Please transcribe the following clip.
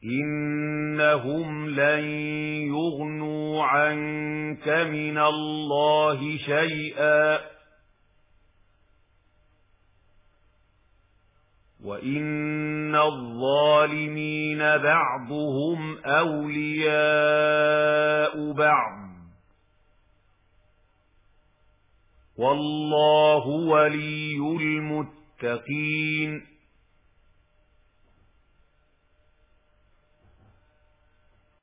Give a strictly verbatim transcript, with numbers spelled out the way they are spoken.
إنهم لن يغنوا عنك من الله شيئا وإن الظالمين بعضهم أولياء بعض والله ولي المتقين